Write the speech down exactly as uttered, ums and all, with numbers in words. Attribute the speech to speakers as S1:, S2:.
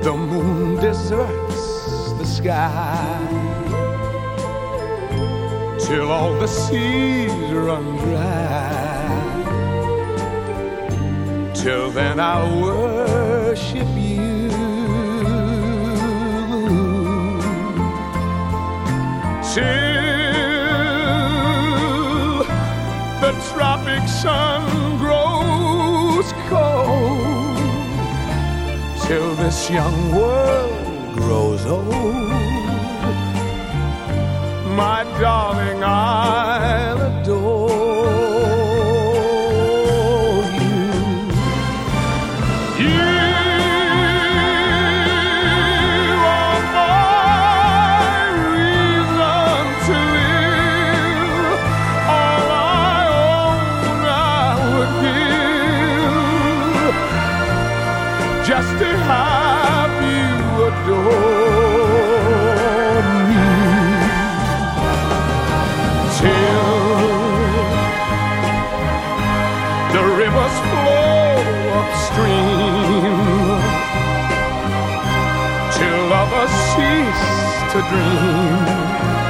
S1: the moon deserts the sky, till all the seas run dry. Till then I'll worship you, till the tropic sun grows cold, till this young world grows old. My darling, I'll adore you. You are my reason to live. All I own I would give, just to have you adore me. Till the rivers flow upstream, till lovers cease to dream.